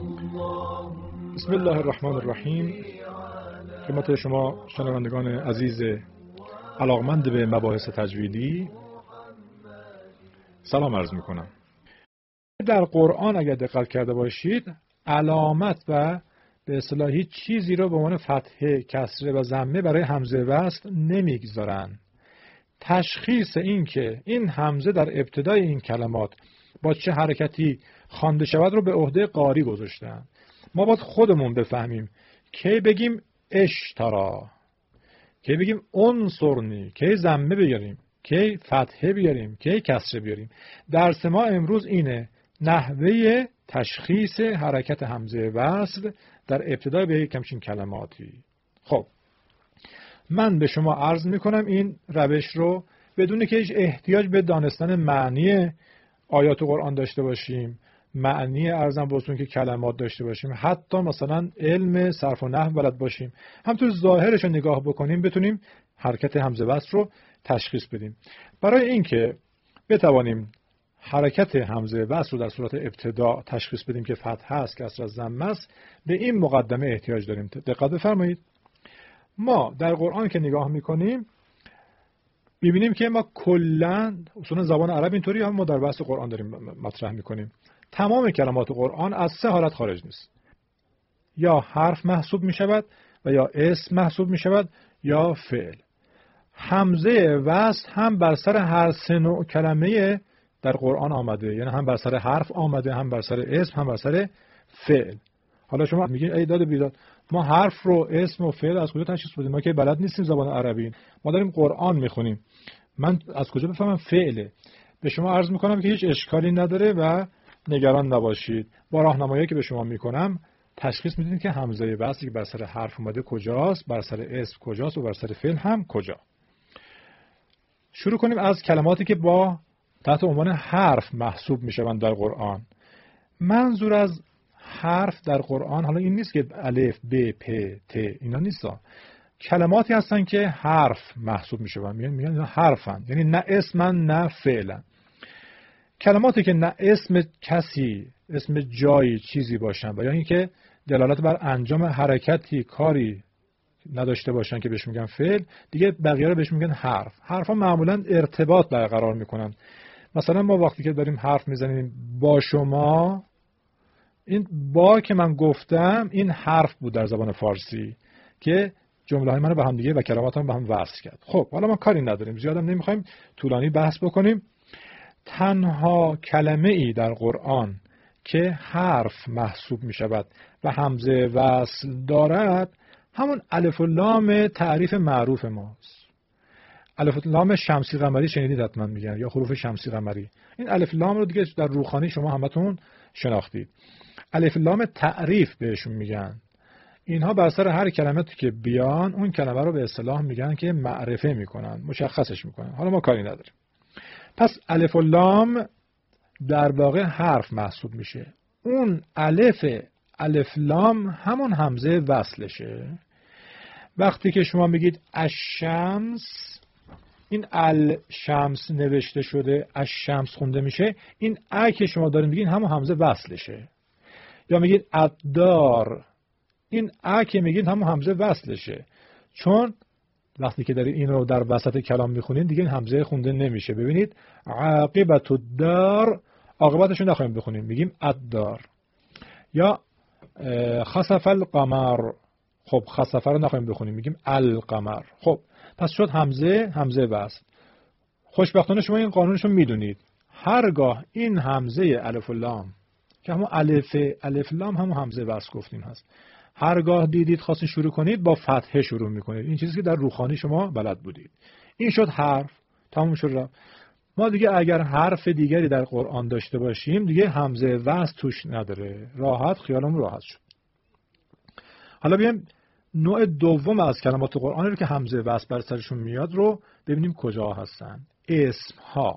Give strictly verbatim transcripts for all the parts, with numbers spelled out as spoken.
بسم الله الرحمن الرحیم. خدمت شما شنوندگان عزیز علاقمند به مباحث تجویدی سلام عرض میکنم. در قرآن اگر دقت کرده باشید علامت و به اصطلاح هیچ چیزی رو به عنوان فتحه، کسره و ضمه برای همزه وصل نمیگذارن. تشخیص این که این همزه در ابتدای این کلمات با چه حرکتی خوانده شود رو به عهده قاری گذاشتن. ما باید خودمون بفهمیم کی بگیم اشترا، کی بگیم انصرنی، کی ضمه بیاریم، کی فتحه بیاریم، کی کسره بیاریم. درس ما امروز اینه، نحوه تشخیص حرکت همزه وصل در ابتدای به یک همچین کلماتی. خب من به شما عرض میکنم این روش رو بدون که هیچ احتیاج به دانستن معنی آیات قرآن داشته باشیم، معنی ارزم بهتون که کلمات داشته باشیم، حتی مثلا علم صرف و نحو بلد باشیم، همطور ظاهرش رو نگاه بکنیم بتونیم حرکت همزه وصل رو تشخیص بدیم. برای اینکه بتوانیم حرکت همزه وصل رو در صورت ابتدا تشخیص بدیم که فتحه است، کسره است، ضمه است، به این مقدمه احتیاج داریم. دقت بفرمایید. ما در قرآن که نگاه میکنیم ببینیم که ما کلاً اصولا زبان عرب اینطوری هم ما در بحث قرآن داریم مطرح میکنیم، تمام کلمات قرآن از سه حالت خارج نیست. یا حرف محسوب می شود و یا اسم محسوب می شود یا فعل. همزه وصل هم بر سر هر سه نوع کلمه در قرآن آمده، یعنی هم بر سر حرف آمده، هم بر سر اسم، هم بر سر فعل. حالا شما میگین ای داد بیداد، ما حرف رو، اسم و فعل از کجا تشخیص بدیم؟ ما که بلد نیستیم زبان عربی، ما داریم قرآن میخونیم، من از کجا بفهمم فعله؟ به شما عرض میکنم که هیچ اشکالی نداره و نگران نباشید. با راهنمایی که به شما میکنم تشخیص میدید که همزه وصلی که بر سر حرف اومده کجاست، بر سر اسم کجاست و بر سر فعل هم کجا. شروع کنیم از کلماتی که با تحت عنوان حرف محسوب میشوند در قرآن. منظور از حرف در قرآن حالا این نیست که الف، ب، پ، ت اینا نیست. کلماتی هستن که حرف محسوب میشوند، میگن میگن اینا حرفن، یعنی نه اسمن نه فعلن. کلماتی که نه اسم کسی، اسم جایی، چیزی باشن و یا اینکه دلالت بر انجام حرکتی، کاری نداشته باشن که بهش میگن فعل، دیگه بقیه رو بهش میگن حرف. حرفا معمولا ارتباط برقرار میکنن. مثلا ما وقتی که داریم حرف میزنیم با شما، این با که من گفتم این حرف بود در زبان فارسی که جمله های منو به هم دیگه و کلماتم به هم وصل کرد. خب حالا ما کاری نداریم، زیادم نمیخوایم طولانی بحث بکنیم. تنها کلمه ای در قرآن که حرف محسوب می شود و همزه وصل دارد همون الف و لام تعریف معروف ماست. الف و لام شمسی قمری شنیدید حتما میگن، یا حروف شمسی قمری. این الف لام رو دیگه در روخانی شما همتون شناختید. الف لام تعریف بهشون میگن. اینها بر سر هر کلماتی که بیان اون کلمه رو به اصطلاح میگن که معرفه میکنن، مشخصش میکنن. حالا ما کاری نداریم. پس الف و لام در واقع حرف محسوب میشه. اون الف الف لام همون همزه وصلشه. وقتی که شما میگید الشمس، این الشمس نوشته شده، الشمس خونده میشه، این ا که شما دارین میگین همون همزه وصلشه. یا میگید الدار، این ا که میگین همون همزه وصلشه. چون وقتی که دارید این رو در وسط کلام میخونید دیگه این همزه خونده نمیشه. ببینید عاقبت الدار، عاقبتش رو نخواهیم بخونیم، میگیم الدار. یا خسف القمر، خب خسف رو نخواهیم بخونیم، میگیم القمر. خب پس شد همزه همزه وصل. خوشبختانه شما این قانونش رو میدونید. هرگاه این همزه الف و لام که همون الف الف لام همون همزه وصل گفتیم هست، هرگاه دیدید خواستید شروع کنید با فتحه شروع میکنید. این چیزی که در روخانی شما بلد بودید. این شد حرف، تموم شد. ما دیگه اگر حرف دیگری در قرآن داشته باشیم دیگه همزه وصل توش نداره. راحت، خیالمون راحت شد. حالا بیایم نوع دوم از کلمات قرآن رو که همزه وصل بر سرشون میاد رو ببینیم کجا هستن. اسم ها.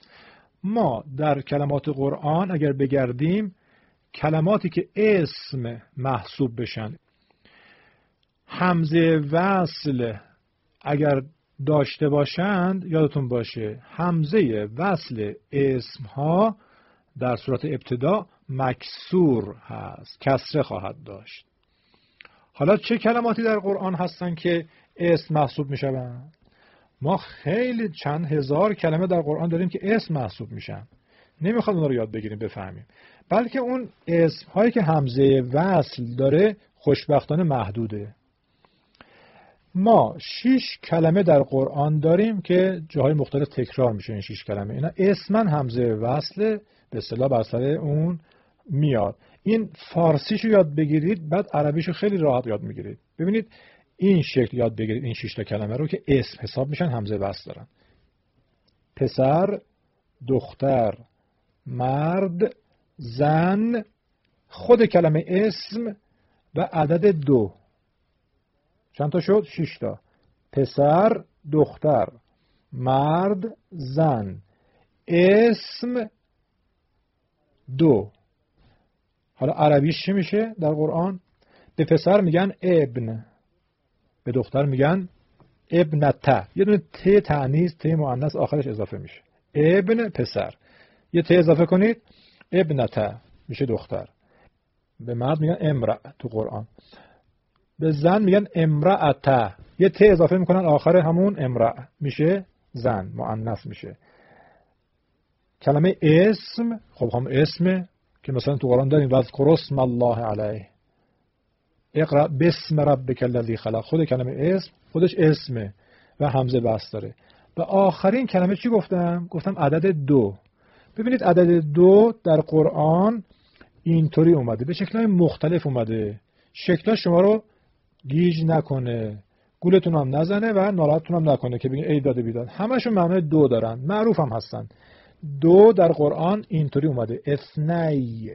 ما در کلمات قرآن اگر بگردیم کلماتی که اسم محسوب بشن، همزه وصل اگر داشته باشند، یادتون باشه همزه وصل اسم ها در صورت ابتدا مکسور هست، کسره خواهد داشت. حالا چه کلماتی در قرآن هستن که اسم محسوب میشن؟ ما خیلی چند هزار کلمه در قرآن داریم که اسم محسوب میشن. نمیخواد اونا رو یاد بگیریم بفهمیم، بلکه اون اسم هایی که همزه وصل داره خوشبختانه محدوده. ما شش کلمه در قرآن داریم که جاهای مختلف تکرار میشه. این شش کلمه اینا اسمن همزه وصل به اصطلاح بر سر اون میاد. این فارسیشو یاد بگیرید، بعد عربیشو خیلی راحت یاد میگیرید. ببینید این شکل یاد بگیرید این شش تا کلمه رو که اسم حساب میشن، همزه وصل دارن. پسر، دختر، مرد، زن، خود کلمه اسم و عدد دو. چند تا شد؟ شش تا. پسر، دختر، مرد، زن، اسم، دو. حالا عربیش چی میشه در قرآن؟ به پسر میگن ابن، به دختر میگن ابنته. یه دونه ت تانیث، ت مؤنث آخرش اضافه میشه. ابن پسر، یه ت اضافه کنید ابنته میشه دختر. به مرد میگن امرأ تو قرآن. به زن میگن امرأته، یه ت اضافه میکنن آخر همون امرأ میشه زن، مؤنث میشه. کلمه اسم، خب هم اسم که مثلا تو قرآن داریم واذکر اسم الله علیه، اقرأ باسم ربک الذی خلق. خود کلمه اسم خودش اسمه و همزه وصل داره. و آخرین کلمه چی گفتم؟ گفتم عدد دو. ببینید عدد دو در قرآن اینطوری اومده، به شکل‌های مختلف اومده. شکل‌ها شما رو گیج نکنه، گولتون هم نزنه و ناراحتتون هم نکنه که بگین ای داد بیداد. همشون معنای دو دارن، معروف هم هستن. دو در قرآن اینطوری اومده، اثنی،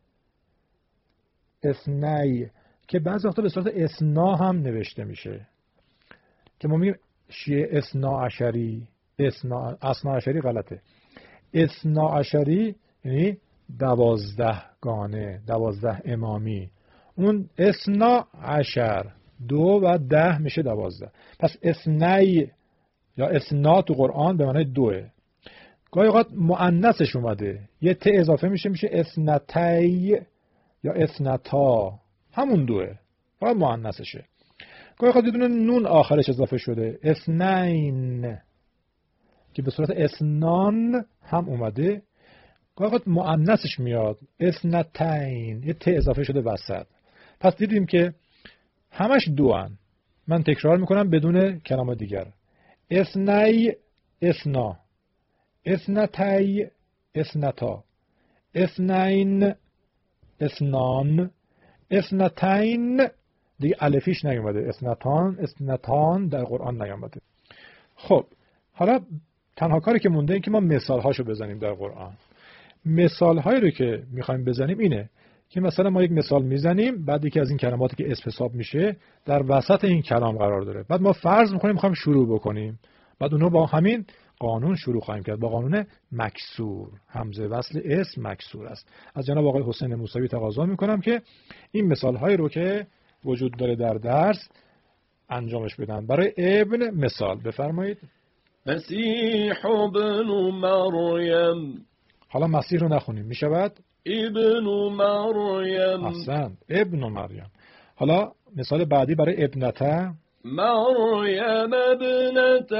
اثنی، که بعضی وقتا به صورت اثنا هم نوشته میشه، که ما میگیم شیعه اثنا عشری. اثنا اثنا عشری غلطه. اثنا عشری یعنی دوازده گانه، دوازده امامی. اون اثنا عشر، دو و ده میشه دوازده. پس اثنی یا اثنا تو قرآن به معنای دوه. گاهی اوقات مؤنثش اومده، یه ت اضافه میشه میشه اثنتی یا اثنتا، همون دوه، فقط مؤنثشه. گاهی اوقات یه دونه نون آخرش اضافه شده، اثنین، که به صورت اثنان هم اومده. گاهی اوقات مؤنثش میاد اثنتین، یه ت اضافه شده وسط. پس دیدیم که همش دو هن. من تکرار میکنم بدون کلمه دیگر. اثنی، اثنا، اثنتی، اثنتا، اثنین، اثنان، اثنتین. دیگه الفیش نیومده، اثنتان، اثنتان در قرآن نیومده. خب حالا تنها کاری که مونده این که ما مثال هاشو بزنیم در قرآن. مثال هایی رو که میخوایم بزنیم اینه که مثلا ما یک مثال میزنیم، بعد یکی از این کلماتی که اسم حساب میشه در وسط این کلام قرار داره. بعد ما فرض میکنیم میخوایم شروع بکنیم، بعد اونو با همین قانون شروع خواهیم کرد، با قانون مکسور. همزه وصل اسم مکسور است. از جناب آقای حسین موسوی تقاضا میکنم که این مثال هایی رو که وجود داره در درس انجامش بدن. برای ابن مثال بفرمایید. مسیح ابن مریم. حالا مسیح رو نخونیم، میشود ابن مریم. احسن، ابن مریم. حالا مثال بعدی برای ابنته. مریم ابنت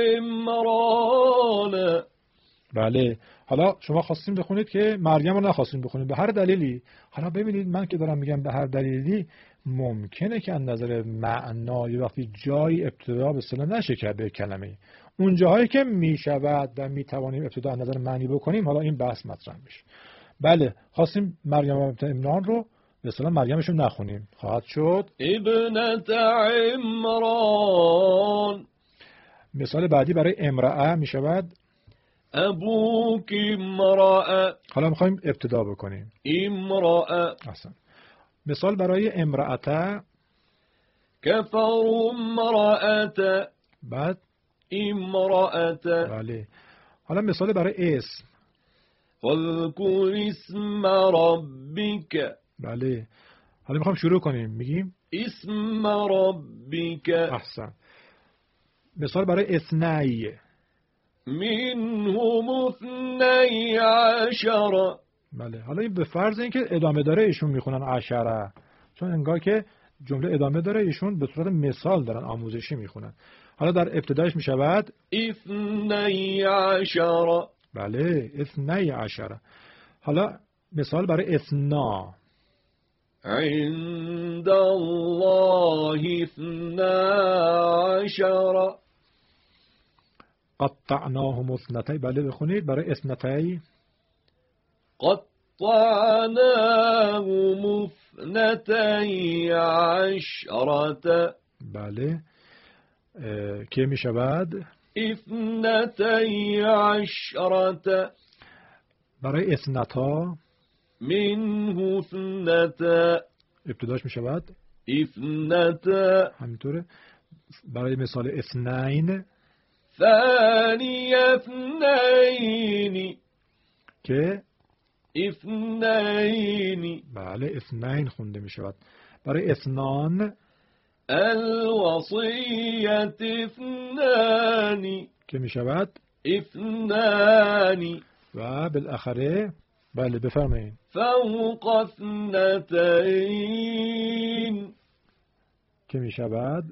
عمران. بله. حالا شما خواستین بخونید که مریم رو نخواستین بخونید به هر دلیلی. حالا ببینید من که دارم میگم به هر دلیلی، ممکنه که از نظر معنا یه وقتی جایی ابتدا به اصطلاح نشه کرده کلمه. اون جاهایی که میشود و میتوانیم ابتدا از نظر معنی بکنیم، حالا این بحث مطرح میشه. بله، خواستیم مریم ابنت عمران رو به اصطلاح مریمش رو نخونیم، خواهد شد ابنت عمران. مثال بعدی برای امرأه میشود ابوک امرأه. حالا میخوایم ابتدا بکنیم امرأه. اصلا. مثال برای امرأته کفر امرأته. بعد امرأته. بله. حالا مثال برای اسم فاذکر اسم ربک. بله. حالا میخوایم شروع کنیم، میگیم اسم ربک. احسن. مثال برای اثنی منهم اثنی عشر. بله. حالا این به فرض اینکه ادامه داره ایشون میخونن عشره، چون انگار که جمله ادامه داره ایشون به صورت مثال دارن آموزشی میخونن. حالا در ابتدایش میشود اثنی عشر. بله اثنی عشره. حالا مثال برای اثنا. عند الله اثنا عشر. قطعناهم اثنتین. بله بخونید برای اثنتین. قطعناهم اثنتي عشرة. بله که می شود اثنتي عشرة. برای اثنتا منه اثنتا. ابتداش می شود اثنتا. همینطوره. برای مثال اثنین ثانی اثنین که اثنین. بله اثنین خونده می شود. برای اثنان الوصیت اثنان که می شود اثنان. و بالاخره بله بفرمایید فوق اثنتین که می شود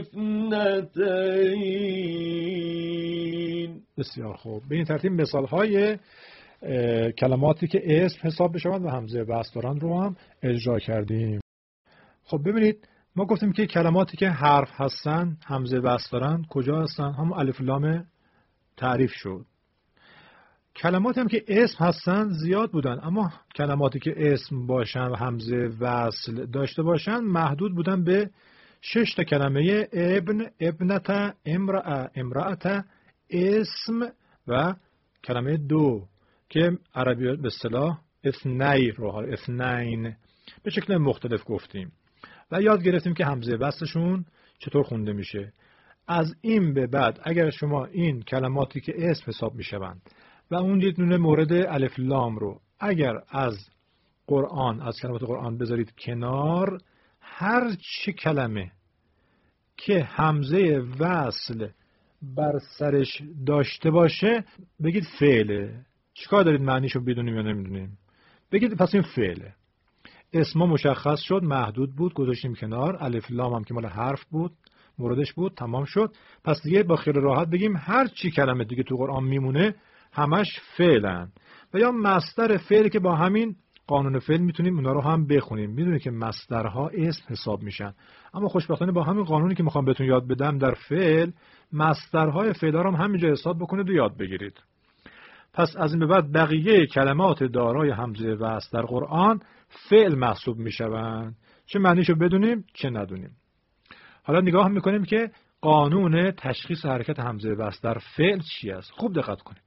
اثنتین. بسیار خوب. به این ترتیب مثال های کلماتی که اسم حساب بشوند و همزه وصل دارند رو هم اجرا کردیم. خب ببینید ما گفتیم که کلماتی که حرف هستن همزه وصل دارند کجا هستن؟ همون الف لام تعریف شد. کلماتی هم که اسم هستن زیاد بودن، اما کلماتی که اسم باشن و همزه وصل داشته باشن محدود بودن به شش تا کلمه: ابن، ابنت، امرأه، امرأت، اسم و کلمه دو که عربی به اصطلاح اثنی رو اثنین به شکل مختلف گفتیم و یاد گرفتیم که همزه وصلشون چطور خونده میشه. از این به بعد اگر شما این کلماتی که اسم حساب میشوند و اون یه دونه مورد الف لام رو اگر از قرآن از کلمات قرآن بذارید کنار، هر چه کلمه که همزه وصل بر سرش داشته باشه بگید فعله. چیکار دارید معنیشو بدونیم یا نمیدونیم؟ بگید پس این فعله. اسم مشخص شد، محدود بود، گذاشتیم کنار. الف لام هم که مال حرف بود، موردش بود، تمام شد. پس دیگه با خیال راحت بگیم هر چی کلمه دیگه تو قرآن میمونه همش فعلن. و یا مصدر فعل که با همین قانون فعل میتونیم اونا رو هم بخونیم. میدونید که مصدرها اسم حساب میشن، اما خوشبختانه با همین قانونی که میخوام بهتون یاد بدم در فعل، مصدرهای فعل رو هم همینجا حساب بکنید و یاد بگیرید. پس از این به بعد بقیه کلمات دارای همزه وصل در قرآن فعل محسوب میشوند، چه معنیشو بدونیم چه ندونیم. حالا نگاه میکنیم که قانون تشخیص حرکت همزه وصل در فعل چی است. خوب دقت کنید.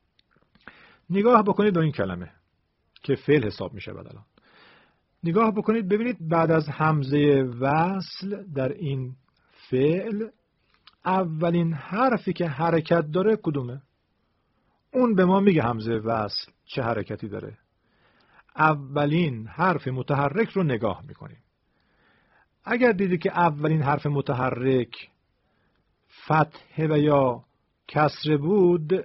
نگاه بکنید به این کلمه که فعل حساب میشه. بعد الان نگاه بکنید ببینید بعد از همزه وصل در این فعل اولین حرفی که حرکت داره کدومه؟ اون به ما میگه همزه وصل چه حرکتی داره. اولین حرف متحرک رو نگاه میکنیم. اگر دیدی که اولین حرف متحرک فتحه و یا کسره بود،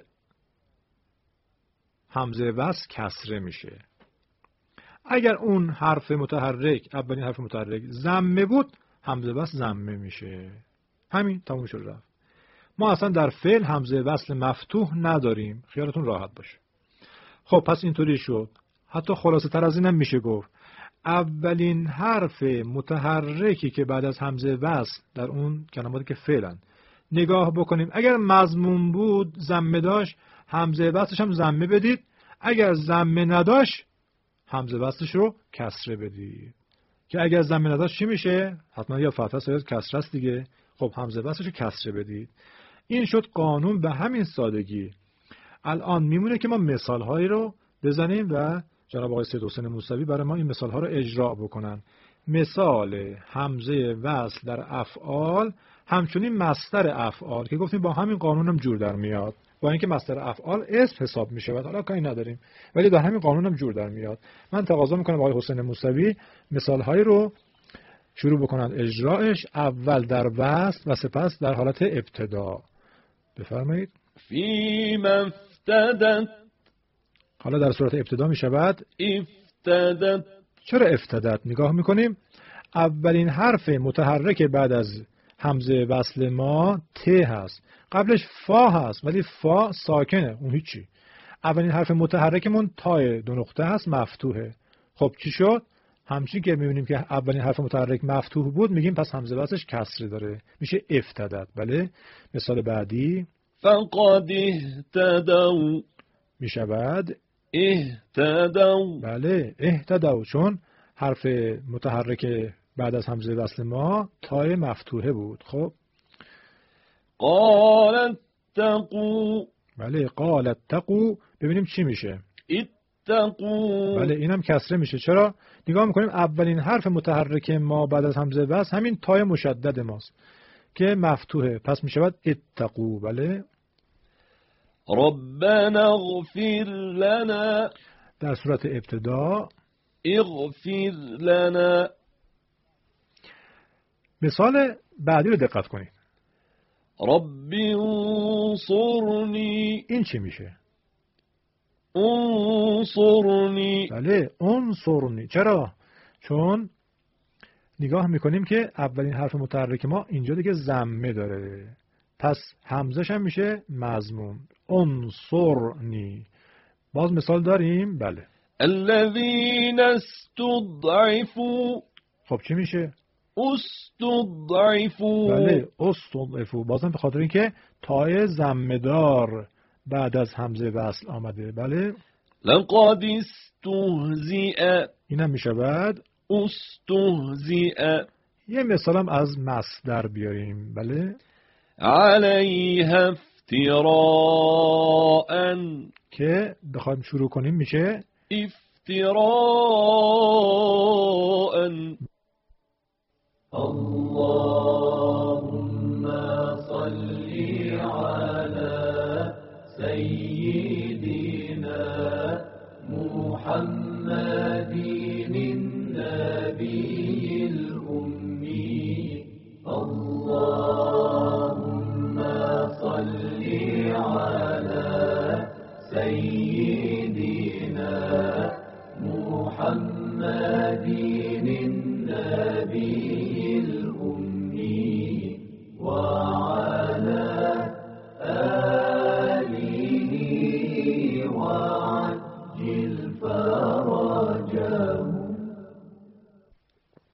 همزه وصل کسره میشه. اگر اون حرف متحرک اولین حرف متحرک ضمه بود، همزه وصل ضمه میشه. همین تموم شد رفت. ما اصلا در فعل همزه وصل مفتوح نداریم، خیالتون راحت باشه. خب پس اینطوری شد. حتی خلاصه تر از اینم میشه گفت اولین حرف متحرکی که بعد از همزه وصل در اون کلماتی که فعلن نگاه بکنیم، اگر مضموم بود ضمه داشت، همزه وصلش هم ضمه بدید. اگر ضمه نداشت همزه وصلش رو کسره بدید. که اگر ضمه نداشت چی میشه؟ حتما یا فتحه است یا کسره است دیگه. خب همزه وصلش رو کسره بدید. این شد قانون به همین سادگی. الان میمونه که ما مثال هایی رو بزنیم و جناب آقای سید حسین موسوی برای ما این مثال ها رو اجرا بکنن. مثال همزه وصل در افعال همچنین مصدر افعال که گفتیم با همین قانون هم جور در میاد. با اینکه مصدر افعال اسم حساب میشه و حالا کاری نداریم، ولی در همین قانون هم جور در میاد. من تقاضا میکنم آقای حسین موسوی مثال هایی رو شروع بکنن اجراش، اول در وصل و سپس در حالت ابتدا. بفرمایید. فی مفتدت. حالا در صورت ابتدا می شود افتدت. چرا افتدت؟ نگاه میکنیم اولین حرف متحرک بعد از همزه وصل ما ت هست، قبلش فا هست ولی فا ساکنه، اون هیچی. اولین حرف متحرکمون تای دو نقطه هست، مفتوحه. خب چی شد؟ همچین که میبینیم که اولین حرف متحرک مفتوح بود میگیم پس همزه وصلش کسره داره، میشه افتدت. بله. مثال بعدی فقد اهتدوا. میشود اهتدوا. بله اهتدوا، چون حرف متحرک بعد از همزه وصل ما تای مفتوحه بود. خب قال اتقوا. بله قال اتقوا، ببینیم چی میشه. اتقوا. بله اینم کسره میشه. چرا؟ نگاه میکنیم اولین حرف متحرک ما بعد از همزه وصل همین تای مشدد ماست که مفتوحه، پس میشود اتقوا. بله. ربنا اغفر لنا. در صورت ابتدا اغفر لنا. مثال بعدی رو دقت کنید. رب انصرنی. این چی میشه؟ انصرنی. بله انصرنی. چرا؟ چون نگاه میکنیم که اولین حرف متحرک ما اینجا دیگه ضمه داره، پس همزش هم میشه مضموم. انصرنی. باز مثال داریم. بله الذين استضعفوا. خب چی میشه؟ استضعفوا. بله استضعفوا، بازم به خاطر اینکه تای ضمه دار بعد از همزه وصل آمده. بله. لقد استهزئ. اینم میشود استهزئ. یه مثالم از مصدر بیاریم. بله. علیها افتراء. که بخوایم شروع کنیم میشه افتراء. اللهم صل على سيدنا محمد